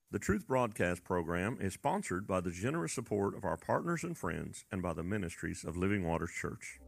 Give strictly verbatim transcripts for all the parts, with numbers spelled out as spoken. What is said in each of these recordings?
The Truth Broadcast program is sponsored by the generous support of our partners and friends and by the ministries of Living Waters Church.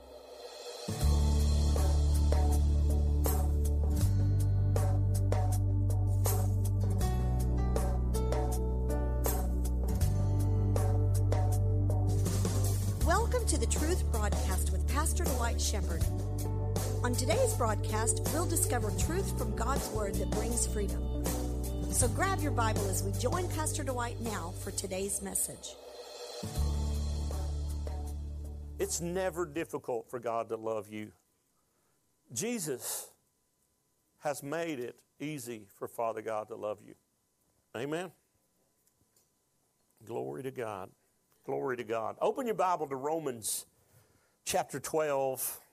Welcome to the Truth Broadcast with Pastor Dwight Shepherd. On today's broadcast, we'll discover truth from God's Word that brings freedom. So grab your Bible as we join Pastor Dwight now for today's message. It's never difficult for God to love you. Jesus has made it easy for Father God to love you. Amen? Glory to God. Glory to God. Open your Bible to Romans chapter twelve.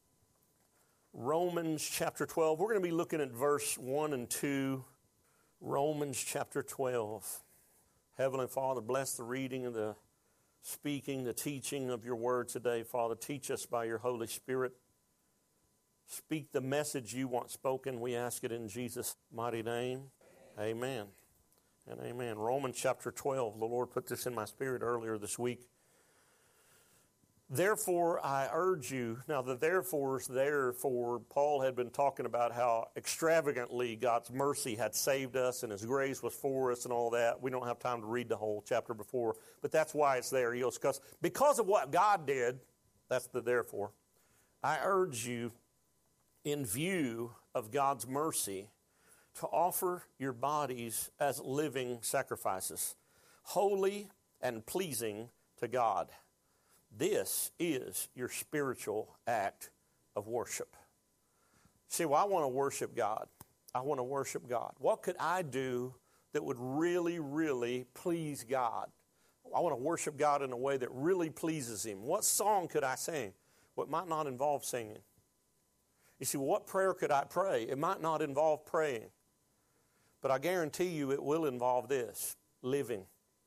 Romans chapter twelve. We're going to be looking at verse one and two. Romans chapter twelve. Heavenly Father, bless the reading and the speaking, the teaching of your word today. Father, teach us by your Holy Spirit. Speak the message you want spoken. We ask it in Jesus' mighty name. Amen and amen. Romans chapter twelve. The Lord put this in my spirit earlier this week. Therefore, I urge you. Now, the therefore is there for Paul had been talking about how extravagantly God's mercy had saved us and His grace was for us and all that. We don't have time to read the whole chapter before, but that's why it's there. He goes, because of what God did, that's the therefore, I urge you, in view of God's mercy, to offer your bodies as living sacrifices, holy and pleasing to God. This is your spiritual act of worship. See, well, I want to worship God. I want to worship God. What could I do that would really, really please God? I want to worship God in a way that really pleases Him. What song could I sing? Well, it might not involve singing. You see, what prayer could I pray? It might not involve praying. But I guarantee you it will involve this, living.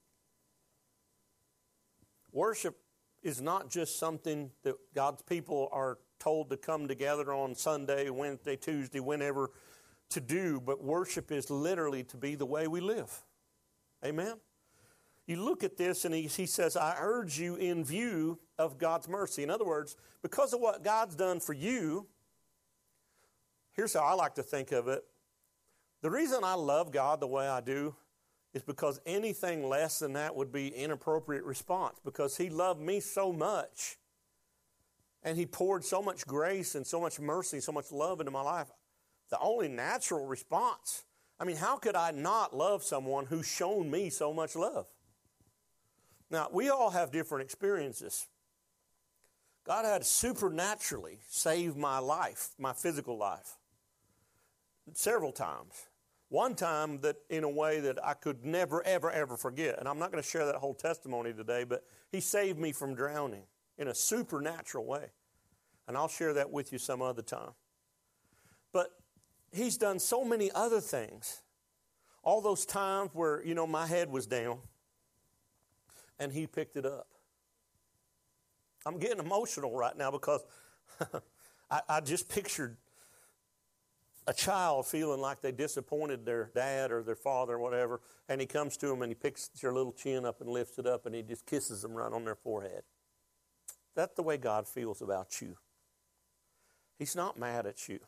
Worship is not just something that God's people are told to come together on Sunday, Wednesday, Tuesday, whenever to do, but worship is literally to be the way we live. Amen? You look at this and he, he says, I urge you in view of God's mercy. In other words, because of what God's done for you, here's how I like to think of it. The reason I love God the way I do is because anything less than that would be inappropriate response, because He loved me so much and He poured so much grace and so much mercy, so much love into my life. The only natural response, I mean, how could I not love someone who's shown me so much love? Now, we all have different experiences. God had to supernaturally save my life, my physical life, several times. One time that in a way that I could never, ever, ever forget. And I'm not going to share that whole testimony today, but He saved me from drowning in a supernatural way. And I'll share that with you some other time. But He's done so many other things. All those times where, you know, my head was down and He picked it up. I'm getting emotional right now because I, I just pictured a child feeling like they disappointed their dad or their father or whatever, and he comes to them and he picks their little chin up and lifts it up and He just kisses them right on their forehead. That's the way God feels about you. He's not mad at you.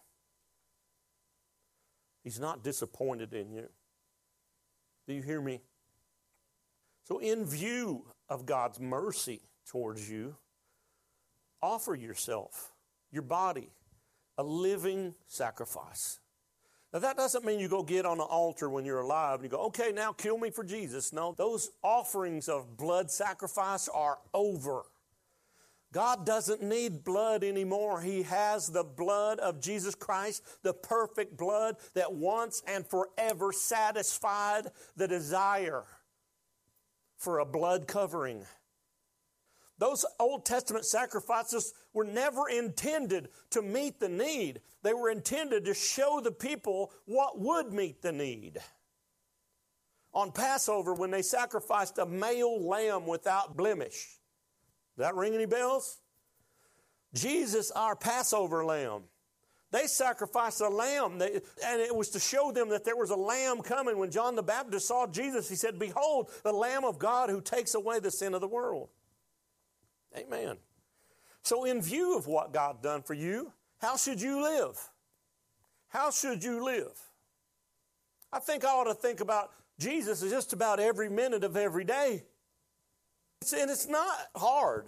He's not disappointed in you. Do you hear me? So in view of God's mercy towards you, offer yourself, your body, a living sacrifice. Now that doesn't mean you go get on an altar when you're alive and you go, okay, now kill me for Jesus. No, those offerings of blood sacrifice are over. God doesn't need blood anymore. He has the blood of Jesus Christ, the perfect blood that once and forever satisfied the desire for a blood covering. Those Old Testament sacrifices were never intended to meet the need. They were intended to show the people what would meet the need. On Passover, when they sacrificed a male lamb without blemish. Does that ring any bells? Jesus, our Passover lamb. They sacrificed a lamb, they, and it was to show them that there was a lamb coming. When John the Baptist saw Jesus, he said, "Behold, the Lamb of God who takes away the sin of the world." Amen. So in view of what God done for you, how should you live? How should you live? I think I ought to think about Jesus as just about every minute of every day. It's, and it's not hard.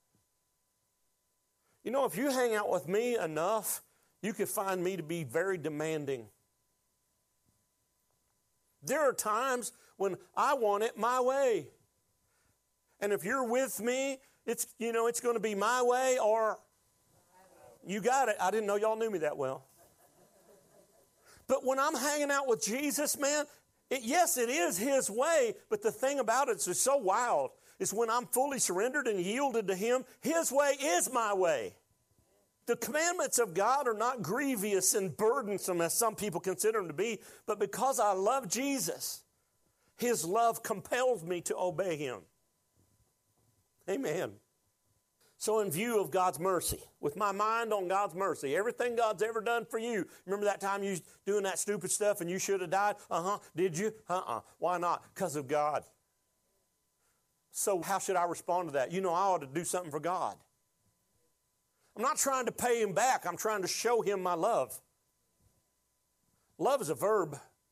You know, if you hang out with me enough, you can find me to be very demanding. There are times when I want it my way. And if you're with me, it's, you know, it's going to be my way or you got it. I didn't know y'all knew me that well. But when I'm hanging out with Jesus, man, it, yes, it is His way. But the thing about it is so wild. Is when I'm fully surrendered and yielded to Him, His way is my way. The commandments of God are not grievous and burdensome as some people consider them to be, but because I love Jesus, His love compels me to obey Him. Amen. So in view of God's mercy, with my mind on God's mercy, everything God's ever done for you, remember that time you was doing that stupid stuff and you should have died? Uh-huh. Did you? Uh-uh. Why not? Because of God. So how should I respond to that? You know, I ought to do something for God. I'm not trying to pay Him back. I'm trying to show Him my love. Love is a verb.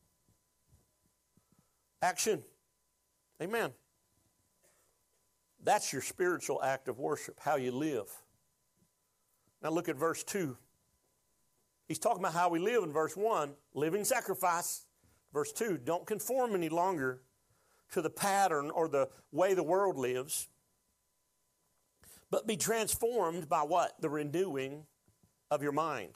Action. Amen. That's your spiritual act of worship, how you live. Now look at verse two. He's talking about how we live in verse one, living sacrifice. Verse two, don't conform any longer to the pattern or the way the world lives, but be transformed by what? The renewing of your mind.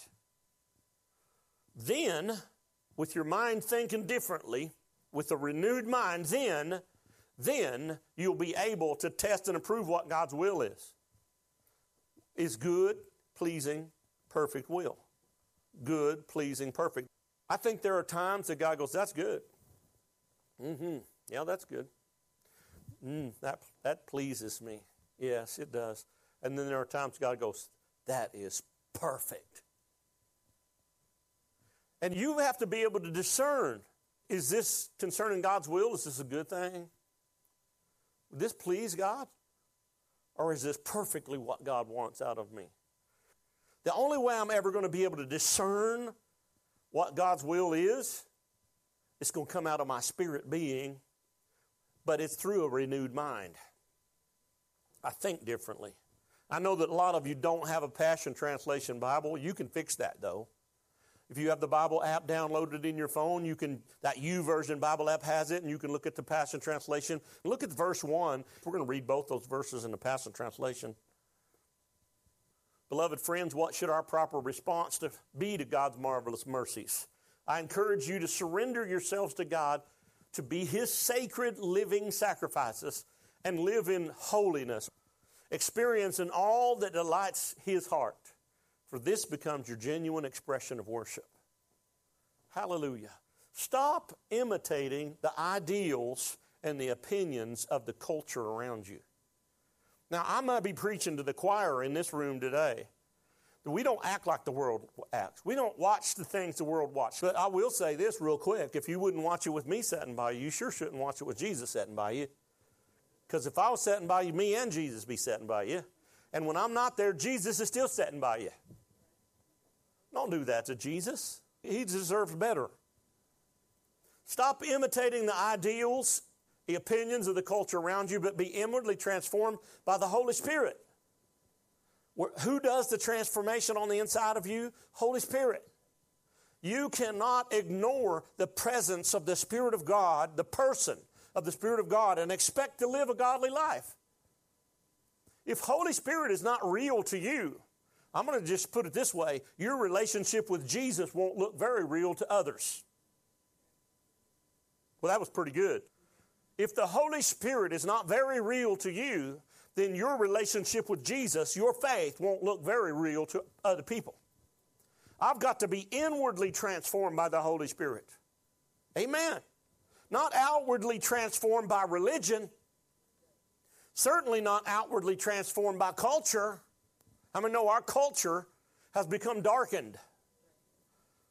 Then, with your mind thinking differently, with a renewed mind, then, then you'll be able to test and approve what God's will is. Is good, pleasing, perfect will. Good, pleasing, perfect. I think there are times that God goes, that's good. Mm-hmm. Yeah, that's good. Mm, that, that pleases me. Yes, it does. And then there are times God goes, that is perfect. And you have to be able to discern, is this concerning God's will? Is this a good thing? Would this please God? Or is this perfectly what God wants out of me? The only way I'm ever going to be able to discern what God's will is, it's going to come out of my spirit being, but it's through a renewed mind. I think differently. I know that a lot of you don't have a Passion Translation Bible. You can fix that, though. If you have the Bible app downloaded in your phone, you can, that YouVersion Bible app has it, and you can look at the Passion Translation. Look at verse one. We're going to read both those verses in the Passion Translation. Beloved friends, what should our proper response to be to God's marvelous mercies? I encourage you to surrender yourselves to God to be His sacred living sacrifices and live in holiness, experiencing all that delights His heart. For this becomes your genuine expression of worship. Hallelujah. Stop imitating the ideals and the opinions of the culture around you. Now, I might be preaching to the choir in this room today. We don't act like the world acts. We don't watch the things the world watches. But I will say this real quick. If you wouldn't watch it with me sitting by you, you sure shouldn't watch it with Jesus sitting by you. Because if I was sitting by you, me and Jesus be sitting by you. And when I'm not there, Jesus is still sitting by you. Don't do that to Jesus. He deserves better. Stop imitating the ideals, the opinions of the culture around you, but be inwardly transformed by the Holy Spirit. Who does the transformation on the inside of you? Holy Spirit. You cannot ignore the presence of the Spirit of God, the person of the Spirit of God, and expect to live a godly life. If Holy Spirit is not real to you, I'm going to just put it this way, your relationship with Jesus won't look very real to others. Well, that was pretty good. If the Holy Spirit is not very real to you, then your relationship with Jesus, your faith, won't look very real to other people. I've got to be inwardly transformed by the Holy Spirit. Amen. Not outwardly transformed by religion. Certainly not outwardly transformed by culture. I mean, no, our culture has become darkened.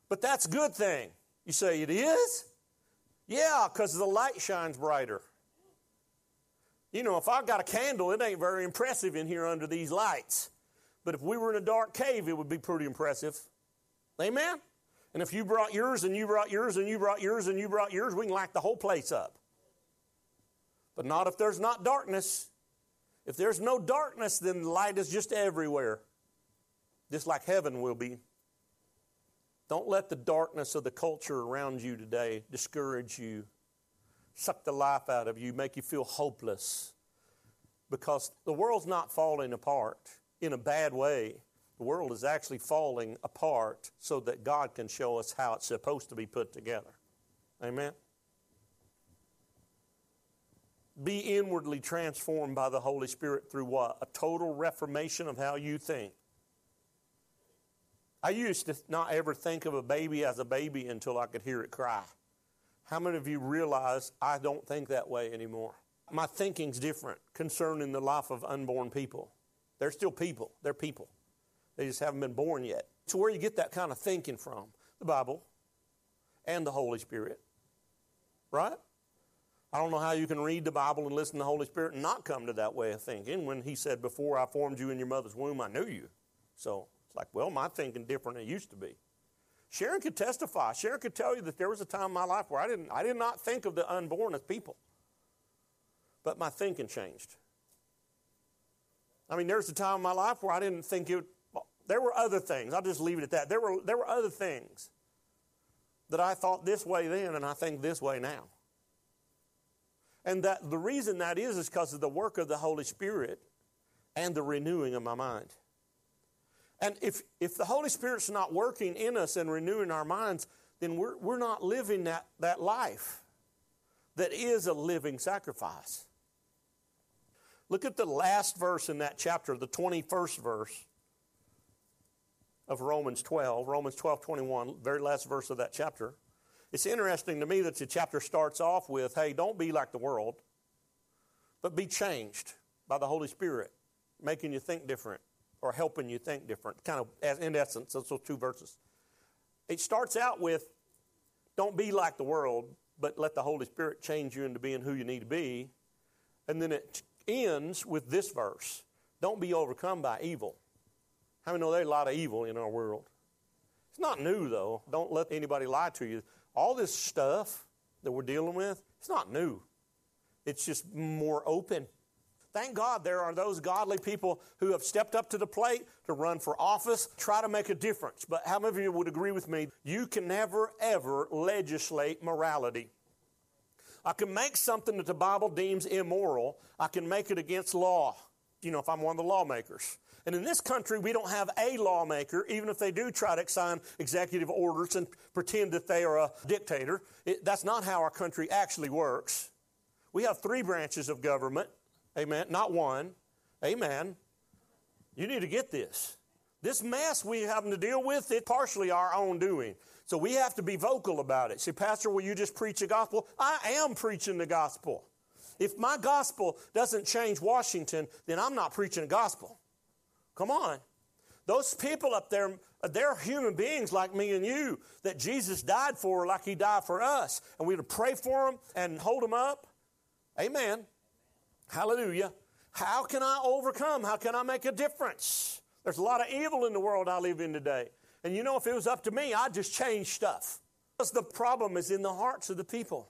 But that's a good thing. You say, it is? Yeah, because the light shines brighter. You know, if I've got a candle, it ain't very impressive in here under these lights. But if we were in a dark cave, it would be pretty impressive. Amen? And if you brought yours and you brought yours and you brought yours and you brought yours, we can light the whole place up. But not if there's not darkness. If there's no darkness, then the light is just everywhere. Just like heaven will be. Don't let the darkness of the culture around you today discourage you, suck the life out of you, make you feel hopeless. Because the world's not falling apart in a bad way. The world is actually falling apart so that God can show us how it's supposed to be put together. Amen? Be inwardly transformed by the Holy Spirit through what? A total reformation of how you think. I used to not ever think of a baby as a baby until I could hear it cry. How many of you realize I don't think that way anymore? My thinking's different concerning the life of unborn people. They're still people. They're people. They just haven't been born yet. So where do you get that kind of thinking from? The Bible and the Holy Spirit. Right? I don't know how you can read the Bible and listen to the Holy Spirit and not come to that way of thinking when He said, before I formed you in your mother's womb, I knew you. So it's like, well, my thinking different than it used to be. Sharon could testify. Sharon could tell you that there was a time in my life where I didn't, I did not think of the unborn as people. But my thinking changed. I mean, there was a time in my life where I didn't think it, well, there were other things. I'll just leave it at that. There were, there were other things that I thought this way then and I think this way now. And that the reason that is is because of the work of the Holy Spirit and the renewing of my mind. And if, if the Holy Spirit's not working in us and renewing our minds, then we're, we're not living that, that life that is a living sacrifice. Look at the last verse in that chapter, the twenty-first verse of Romans twelve. Romans twelve twenty-one, very last verse of that chapter. It's interesting to me that the chapter starts off with, hey, don't be like the world, but be changed by the Holy Spirit, making you think different. Or helping you think different, kind of, as in essence, those two verses. It starts out with, don't be like the world, but let the Holy Spirit change you into being who you need to be. And then it ends with this verse, don't be overcome by evil. How many know there's a lot of evil in our world? It's not new, though. Don't let anybody lie to you. All this stuff that we're dealing with, it's not new. It's just more open. Thank God there are those godly people who have stepped up to the plate to run for office, try to make a difference. But how many of you would agree with me? You can never, ever legislate morality. I can make something that the Bible deems immoral. I can make it against law, you know, if I'm one of the lawmakers. And in this country, we don't have a lawmaker, even if they do try to sign executive orders and pretend that they are a dictator. It, that's not how our country actually works. We have three branches of government. Amen. Not one. Amen. You need to get this. This mess we having to deal with, it's partially our own doing. So we have to be vocal about it. Say, Pastor, will you just preach the gospel? I am preaching the gospel. If my gospel doesn't change Washington, then I'm not preaching the gospel. Come on. Those people up there, they're human beings like me and you that Jesus died for like He died for us. And we're to pray for them and hold them up. Amen. Hallelujah. How can I overcome? How can I make a difference? There's a lot of evil in the world I live in today. And you know, if it was up to me, I'd just change stuff. Because the problem is in the hearts of the people.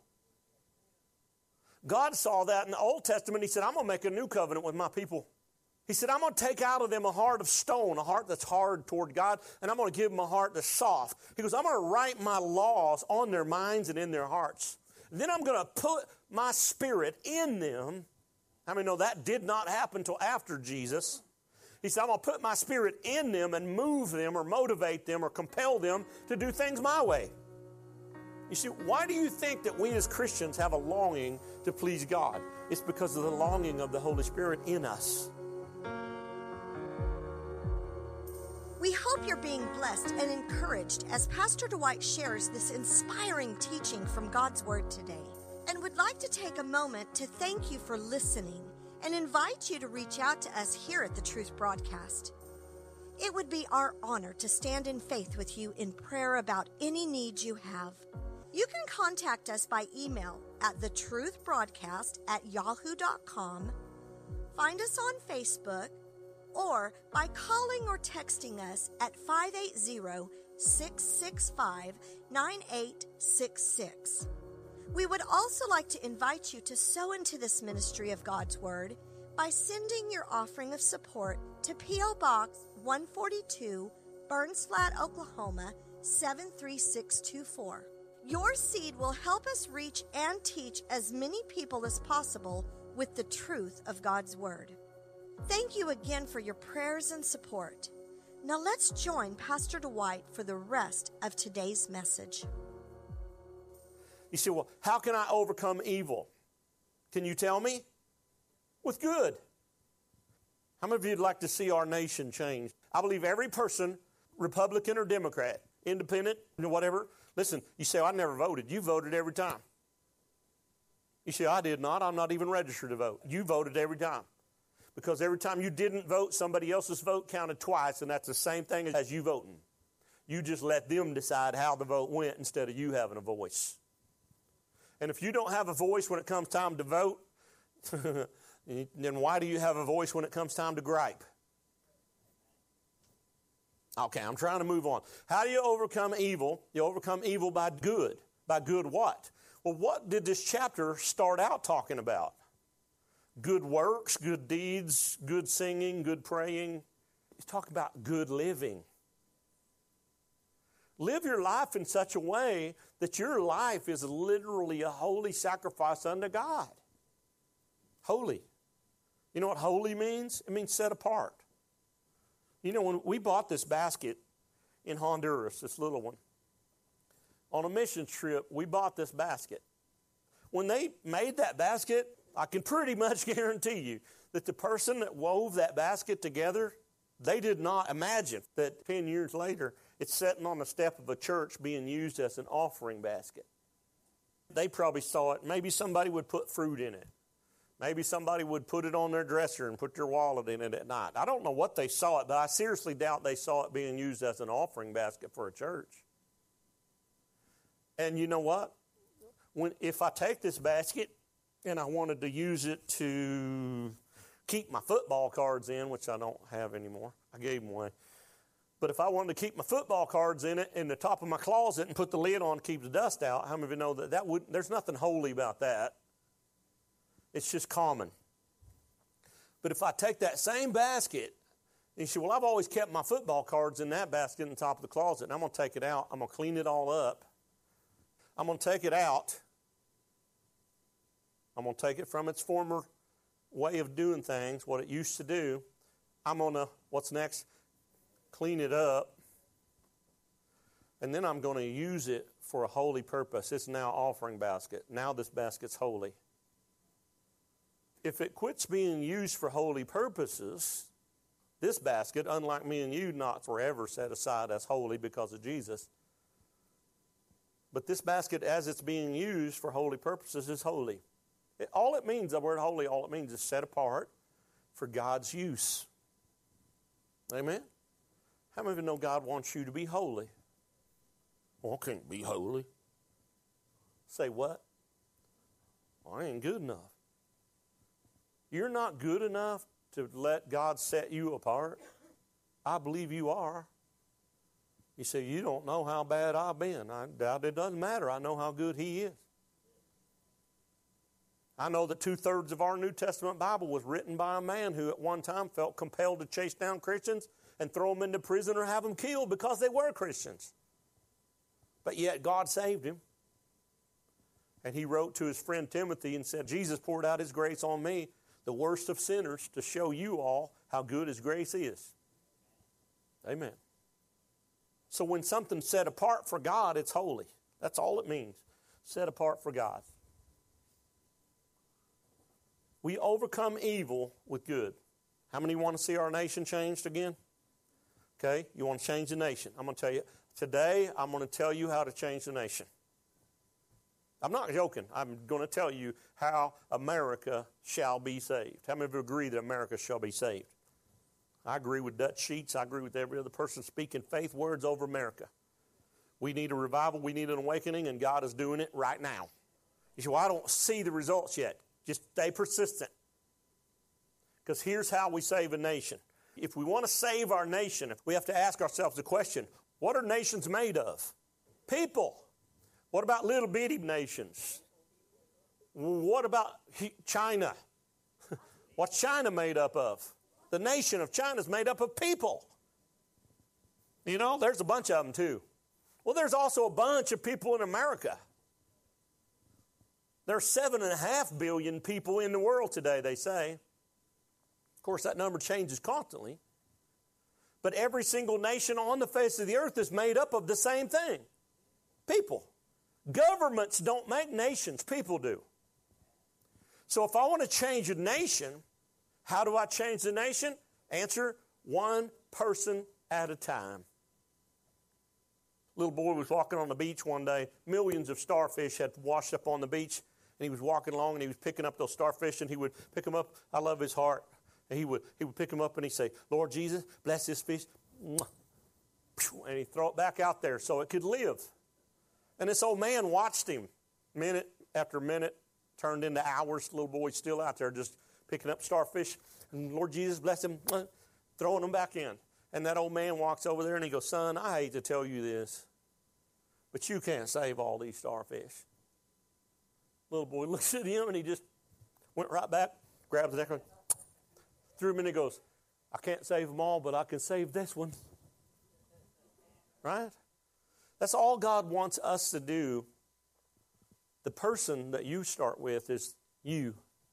God saw that in the Old Testament. He said, I'm going to make a new covenant with my people. He said, I'm going to take out of them a heart of stone, a heart that's hard toward God, and I'm going to give them a heart that's soft. He goes, I'm going to write my laws on their minds and in their hearts. And then I'm going to put my spirit in them. How many know that did not happen until after Jesus? He said, I'm going to put my spirit in them and move them or motivate them or compel them to do things my way. You see, why do you think that we as Christians have a longing to please God? It's because of the longing of the Holy Spirit in us. We hope you're being blessed and encouraged as Pastor Dwight shares this inspiring teaching from God's Word today, and would like to take a moment to thank you for listening and invite you to reach out to us here at the Truth Broadcast. It would be our honor to stand in faith with you in prayer about any needs you have. You can contact us by email at the truth broadcast at yahoo dot com, find us on Facebook, or by calling or texting us at five eight zero, six six five, nine eight six six. We would also like to invite you to sow into this ministry of God's Word by sending your offering of support to P O. Box one forty-two, Burns Flat, Oklahoma, seven three six two four. Your seed will help us reach and teach as many people as possible with the truth of God's Word. Thank you again for your prayers and support. Now let's join Pastor Dwight for the rest of today's message. You say, well, how can I overcome evil? Can you tell me? With good. How many of you would like to see our nation change? I believe every person, Republican or Democrat, independent, whatever, listen, you say, I never voted. You voted every time. You say, I did not. I'm not even registered to vote. You voted every time. Because every time you didn't vote, somebody else's vote counted twice, and that's the same thing as you voting. You just let them decide how the vote went instead of you having a voice. And if you don't have a voice when it comes time to vote, then why do you have a voice when it comes time to gripe? Okay, I'm trying to move on. How do you overcome evil? You overcome evil by good. By good what? Well, what did this chapter start out talking about? Good works, good deeds, good singing, good praying. He's talking about good living. Live your life in such a way that your life is literally a holy sacrifice unto God. Holy. You know what holy means? It means set apart. You know, when we bought this basket in Honduras, this little one, on a mission trip, we bought this basket. When they made that basket, I can pretty much guarantee you that the person that wove that basket together, they did not imagine that ten years later, it's sitting on the step of a church being used as an offering basket. They probably saw it. Maybe somebody would put fruit in it. Maybe somebody would put it on their dresser and put their wallet in it at night. I don't know what they saw it, but I seriously doubt they saw it being used as an offering basket for a church. And you know what? When if I take this basket and I wanted to use it to keep my football cards in, which I don't have anymore. I gave them away. But if I wanted to keep my football cards in it in the top of my closet and put the lid on to keep the dust out, how many of you know that, that would, there's nothing holy about that? It's just common. But if I take that same basket, and you say, well, I've always kept my football cards in that basket in the top of the closet, and I'm going to take it out. I'm going to clean it all up. I'm going to take it out. I'm going to take it from its former way of doing things, what it used to do. I'm going to, what's next? Clean it up. And then I'm going to use it for a holy purpose. It's now offering basket. Now this basket's holy. If it quits being used for holy purposes, this basket, unlike me and you, not forever set aside as holy because of Jesus, but this basket, as it's being used for holy purposes, is holy. It, all it means, the word holy, all it means is set apart for God's use. Amen? How many of you know God wants you to be holy? Well, I can't be holy. Say what? Well, I ain't good enough. You're not good enough to let God set you apart. I believe you are. You say, you don't know how bad I've been. I doubt it doesn't matter. I know how good He is. I know that two-thirds of our New Testament Bible was written by a man who at one time felt compelled to chase down Christians and throw them into prison or have them killed because they were Christians. But yet God saved him. And he wrote to his friend Timothy and said, Jesus poured out His grace on me, the worst of sinners, to show you all how good His grace is. Amen. So when something's set apart for God, it's holy. That's all it means. Set apart for God. We overcome evil with good. How many want to see our nation changed again? Okay, you want to change the nation. I'm going to tell you, today I'm going to tell you how to change the nation. I'm not joking. I'm going to tell you how America shall be saved. How many of you agree that America shall be saved? I agree with Dutch Sheets. I agree with every other person speaking faith words over America. We need a revival. We need an awakening, and God is doing it right now. You say, well, I don't see the results yet. Just stay persistent. Because here's how we save a nation. If we want to save our nation, we have to ask ourselves the question, what are nations made of? People. What about little bitty nations? What about China? What's China made up of? The nation of China is made up of people. You know, there's a bunch of them too. Well, there's also a bunch of people in America. There's seven and a half billion people in the world today, they say. Of course, that number changes constantly. But every single nation on the face of the earth is made up of the same thing. People. Governments don't make nations. People do. So if I want to change a nation, how do I change the nation? Answer, one person at a time. Little boy was walking on the beach one day. Millions of starfish had washed up on the beach. And he was walking along and he was picking up those starfish and he would pick them up. I love his heart. And he would, he would pick them up and he'd say, Lord Jesus, bless this fish. And he'd throw it back out there so it could live. And this old man watched him minute after minute, turned into hours. The little boy's still out there just picking up starfish. And Lord Jesus, bless him, throwing them back in. And that old man walks over there and he goes, son, I hate to tell you this, but you can't save all these starfish. Little boy looks at him and he just went right back, grabs the neck, threw him in and he goes, I can't save them all, but I can save this one. Right? That's all God wants us to do. The person that you start with is you.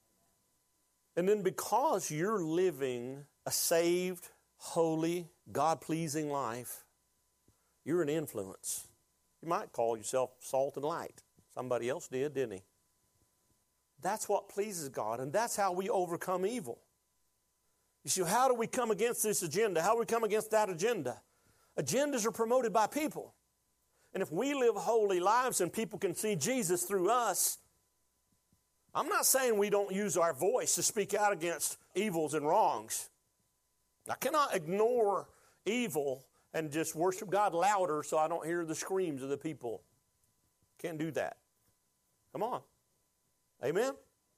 And then because you're living a saved, holy, God-pleasing life, you're an influence. You might call yourself salt and light. Somebody else did, didn't he? That's what pleases God, and that's how we overcome evil. You see, how do we come against this agenda? How do we come against that agenda? Agendas are promoted by people. And if we live holy lives and people can see Jesus through us, I'm not saying we don't use our voice to speak out against evils and wrongs. I cannot ignore evil and just worship God louder so I don't hear the screams of the people. Can't do that. Come on. Amen?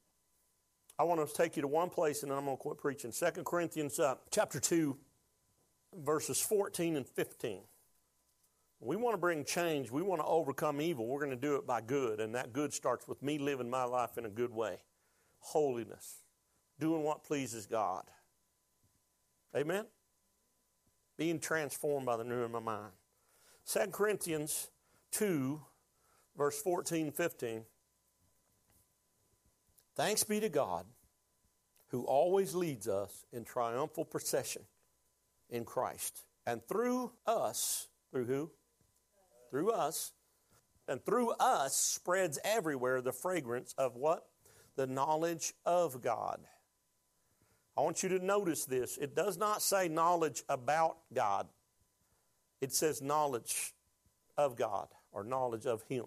I want to take you to one place and then I'm going to quit preaching. Second Corinthians uh, chapter two, verses fourteen and fifteen. We want to bring change. We want to overcome evil. We're going to do it by good, and that good starts with me living my life in a good way. Holiness. Doing what pleases God. Amen? Being transformed by the renewing of my mind. Second Corinthians two, verse fourteen and fifteen. Thanks be to God, who always leads us in triumphal procession in Christ. And through us, through who? Through us. And through us spreads everywhere the fragrance of what? The knowledge of God. I want you to notice this. It does not say knowledge about God. It says knowledge of God or knowledge of Him.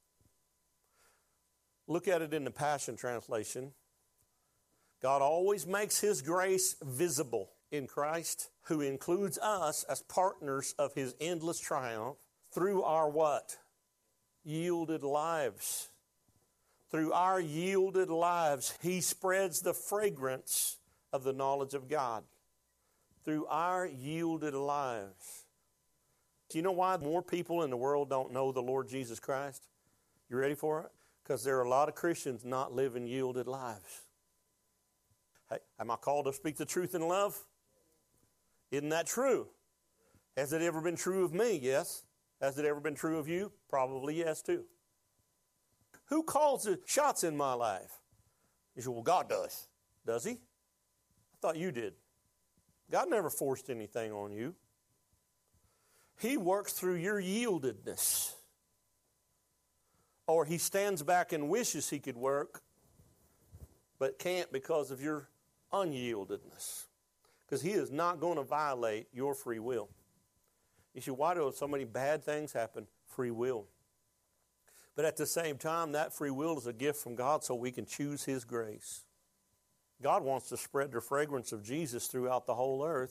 Look at it in the Passion Translation. God always makes His grace visible in Christ, who includes us as partners of His endless triumph through our what? Yielded lives. Through our yielded lives, He spreads the fragrance of the knowledge of God. Through our yielded lives. Do you know why more people in the world don't know the Lord Jesus Christ? You ready for it? Because there are a lot of Christians not living yielded lives. Hey, am I called to speak the truth in love? Isn't that true? Has it ever been true of me? Yes. Has it ever been true of you? Probably yes, too. Who calls the shots in my life? You say, well, God does. Does He? I thought you did. God never forced anything on you. He works through your yieldedness. Or He stands back and wishes He could work, but can't because of your unyieldedness. Because He is not going to violate your free will. You see, why do so many bad things happen? Free will. But at the same time, that free will is a gift from God so we can choose His grace. God wants to spread the fragrance of Jesus throughout the whole earth.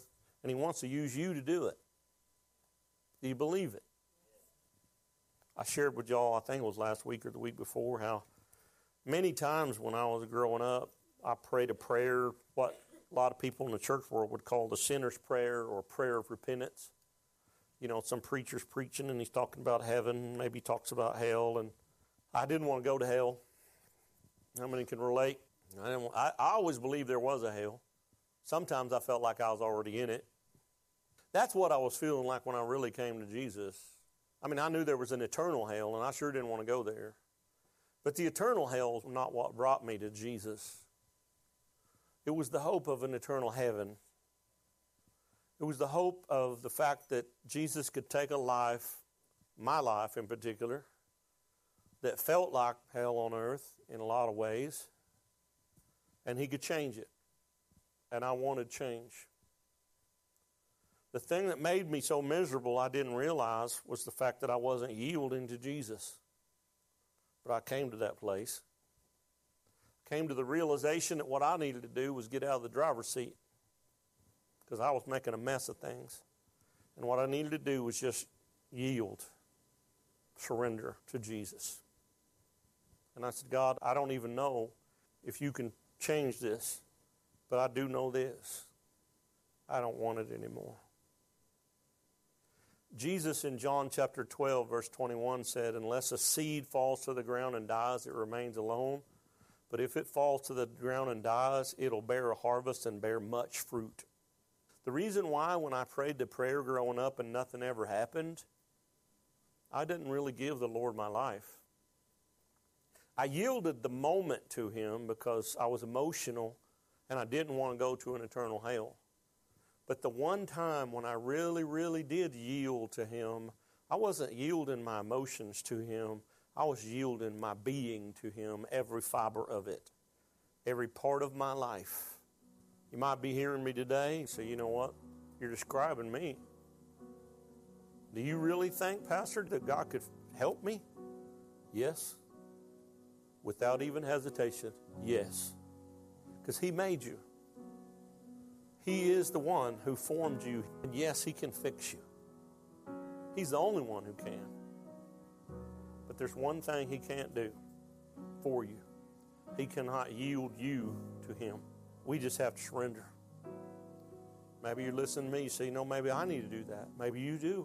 And he wants to use you to do it. Do you believe it? I shared with y'all, I think it was last week or the week before, how many times when I was growing up, I prayed a prayer, what a lot of people in the church world would call the sinner's prayer or prayer of repentance. You know, some preacher's preaching and he's talking about heaven, maybe he talks about hell, and I didn't want to go to hell. How many can relate? I, didn't want, I, I always believed there was a hell. Sometimes I felt like I was already in it. That's what I was feeling like when I really came to Jesus. I mean, I knew there was an eternal hell, and I sure didn't want to go there. But the eternal hell was not what brought me to Jesus. It was the hope of an eternal heaven. It was the hope of the fact that Jesus could take a life, my life in particular, that felt like hell on earth in a lot of ways, and he could change it. And I wanted change. The thing that made me so miserable I didn't realize was the fact that I wasn't yielding to Jesus. But I came to that place. Came to the realization that what I needed to do was get out of the driver's seat because I was making a mess of things. And what I needed to do was just yield, surrender to Jesus. And I said, God, I don't even know if you can change this, but I do know this. I don't want it anymore. Jesus in John chapter twelve, verse twenty-one said, unless a seed falls to the ground and dies, it remains alone. But if it falls to the ground and dies, it'll bear a harvest and bear much fruit. The reason why when I prayed the prayer growing up and nothing ever happened, I didn't really give the Lord my life. I yielded the moment to him because I was emotional and I didn't want to go to an eternal hell. But the one time when I really, really did yield to him, I wasn't yielding my emotions to him. I was yielding my being to him, every fiber of it, every part of my life. You might be hearing me today and say, you know what? You're describing me. Do you really think, Pastor, that God could help me? Yes. Without even hesitation, yes. Because he made you. He is the one who formed you. And yes, he can fix you. He's the only one who can. But there's one thing he can't do for you. He cannot yield you to him. We just have to surrender. Maybe you're listening to me. You say, no, maybe I need to do that. Maybe you do.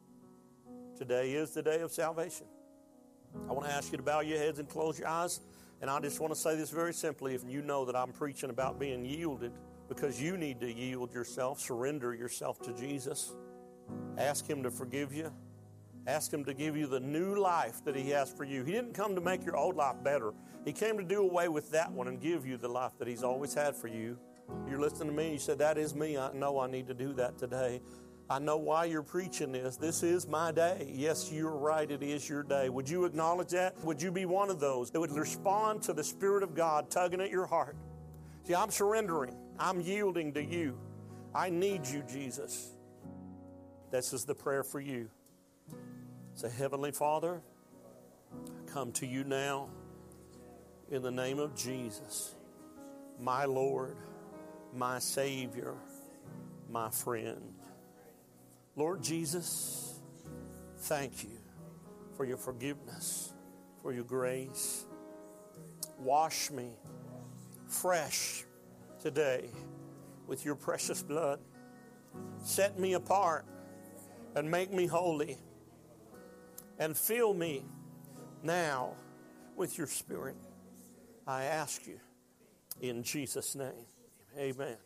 Today is the day of salvation. I want to ask you to bow your heads and close your eyes. And I just want to say this very simply. If you know that I'm preaching about being yielded, because you need to yield yourself, surrender yourself to Jesus. Ask him to forgive you. Ask him to give you the new life that he has for you. He didn't come to make your old life better. He came to do away with that one and give you the life that he's always had for you. You're listening to me and you said, that is me. I know I need to do that today. I know why you're preaching this. This is my day. Yes, you're right. It is your day. Would you acknowledge that? Would you be one of those that would respond to the Spirit of God tugging at your heart? See, I'm surrendering. I'm yielding to you. I need you, Jesus. This is the prayer for you. Say, Heavenly Father, I come to you now in the name of Jesus, my Lord, my Savior, my friend. Lord Jesus, thank you for your forgiveness, for your grace. Wash me fresh today with your precious blood. Set me apart and make me holy. And fill me now with your Spirit. I ask you in Jesus' name. Amen.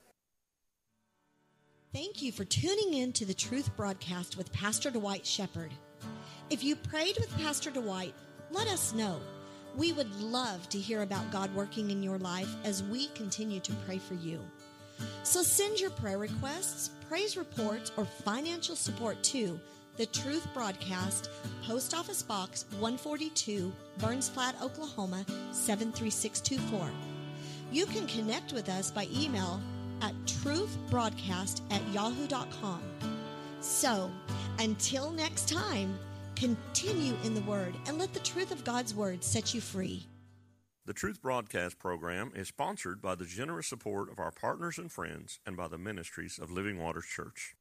Thank you for tuning in to the Truth Broadcast with Pastor Dwight Shepherd. If you prayed with Pastor Dwight, let us know. We would love to hear about God working in your life as we continue to pray for you. So send your prayer requests, praise reports, or financial support to The Truth Broadcast, Post Office Box one forty-two, Burns Flat, Oklahoma, seven three six two four. You can connect with us by email at truthbroadcast at yahoo dot com. So, until next time, continue in the Word and let the truth of God's Word set you free. The Truth Broadcast program is sponsored by the generous support of our partners and friends and by the ministries of Living Waters Church.